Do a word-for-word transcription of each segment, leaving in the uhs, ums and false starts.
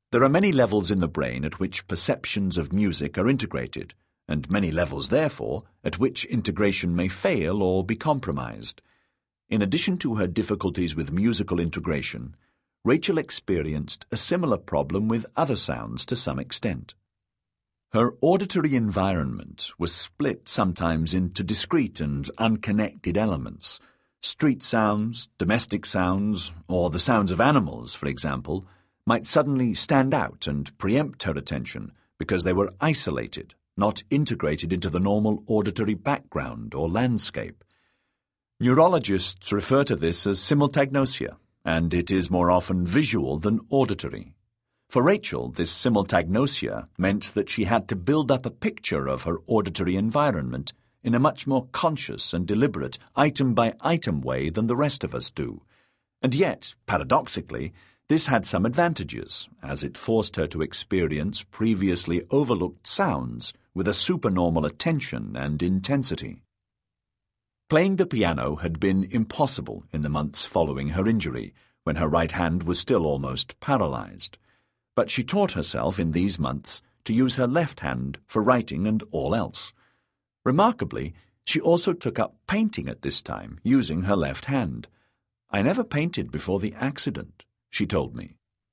There are many levels in the brain at which perceptions of music are integrated, and many levels, therefore, at which integration may fail or be compromised. In addition to her difficulties with musical integration, Rachel experienced a similar problem with other sounds to some extent. Her auditory environment was split sometimes into discrete and unconnected elements. Street sounds, domestic sounds, or the sounds of animals, for example, might suddenly stand out and preempt her attention because they were isolated, not integrated into the normal auditory background or landscape. Neurologists refer to this as simultagnosia, and it is more often visual than auditory. For Rachel, this simultagnosia meant that she had to build up a picture of her auditory environment in a much more conscious and deliberate, item-by-item way than the rest of us do. And yet, paradoxically, this had some advantages, as it forced her to experience previously overlooked sounds with a supernormal attention and intensity. Playing the piano had been impossible in the months following her injury, when her right hand was still almost paralyzed. But she taught herself in these months to use her left hand for writing and all else. Remarkably, she also took up painting at this time, using her left hand. "I never painted before the accident," she told me.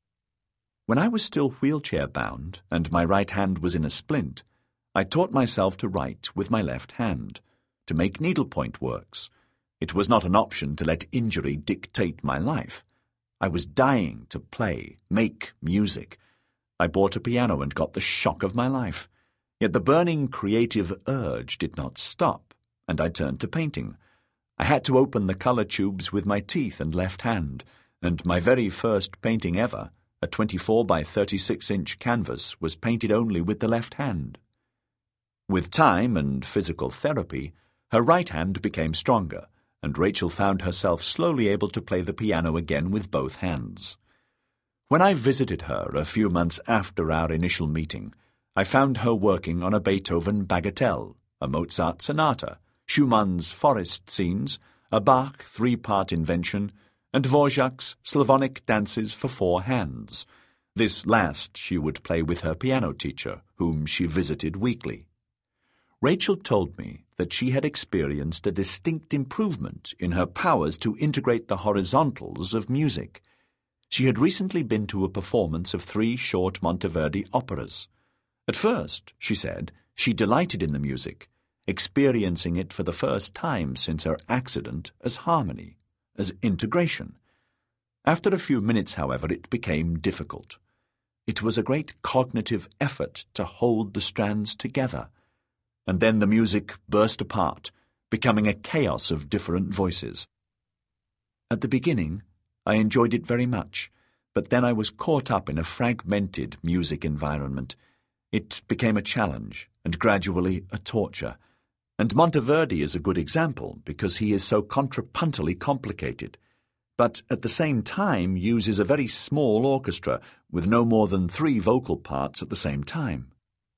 When I was still wheelchair-bound and my right hand was in a splint, I taught myself to write with my left hand, to make needlepoint works. It was not an option to let injury dictate my life. I was dying to play, make music. I bought a piano and got the shock of my life. Yet the burning creative urge did not stop, and I turned to painting. I had to open the color tubes with my teeth and left hand, and my very first painting ever, a twenty-four by thirty-six inch canvas, was painted only with the left hand. With time and physical therapy, her right hand became stronger, and Rachel found herself slowly able to play the piano again with both hands. When I visited her a few months after our initial meeting, I found her working on a Beethoven bagatelle, a Mozart sonata, Schumann's forest scenes, a Bach three-part invention, and Dvorak's Slavonic dances for four hands. This last she would play with her piano teacher, whom she visited weekly. Rachel told me that she had experienced a distinct improvement in her powers to integrate the horizontals of music. She had recently been to a performance of three short Monteverdi operas. At first, she said, she delighted in the music, experiencing it for the first time since her accident as harmony, as integration. After a few minutes, however, it became difficult. It was a great cognitive effort to hold the strands together. And then the music burst apart, becoming a chaos of different voices. At the beginning, I enjoyed it very much, but then I was caught up in a fragmented music environment. It became a challenge, and gradually a torture. And Monteverdi is a good example, because he is so contrapuntally complicated, but at the same time uses a very small orchestra with no more than three vocal parts at the same time.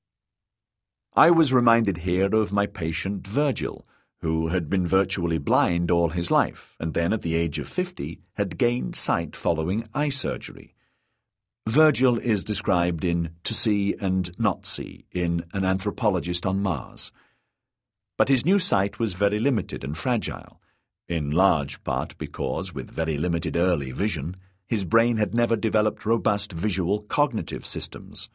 I was reminded here of my patient Virgil, who had been virtually blind all his life, and then at the age of fifty had gained sight following eye surgery. Virgil is described in To See and Not See in An Anthropologist on Mars. But his new sight was very limited and fragile, in large part because, with very limited early vision, his brain had never developed robust visual cognitive systems.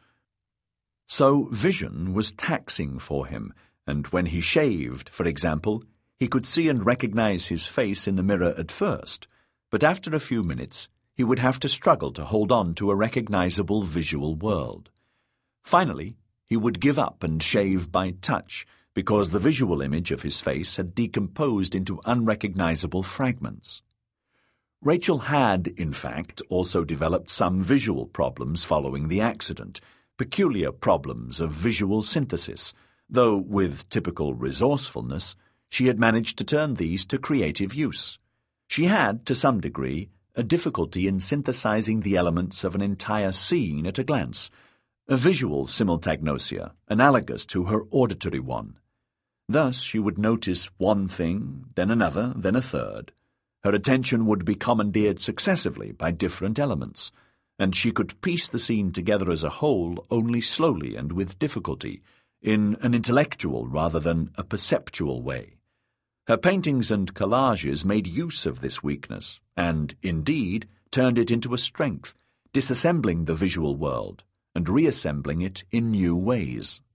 So vision was taxing for him, and when he shaved, for example, he could see and recognize his face in the mirror at first, but after a few minutes he would have to struggle to hold on to a recognizable visual world. Finally, he would give up and shave by touch, because the visual image of his face had decomposed into unrecognizable fragments. Rachel had, in fact, also developed some visual problems following the accident, peculiar problems of visual synthesis, though with typical resourcefulness, she had managed to turn these to creative use. She had, to some degree, a difficulty in synthesizing the elements of an entire scene at a glance, a visual simultagnosia, analogous to her auditory one. Thus she would notice one thing, then another, then a third. Her attention would be commandeered successively by different elements, and she could piece the scene together as a whole only slowly and with difficulty, in an intellectual rather than a perceptual way. Her paintings and collages made use of this weakness, and, indeed, turned it into a strength, disassembling the visual world and reassembling it in new ways.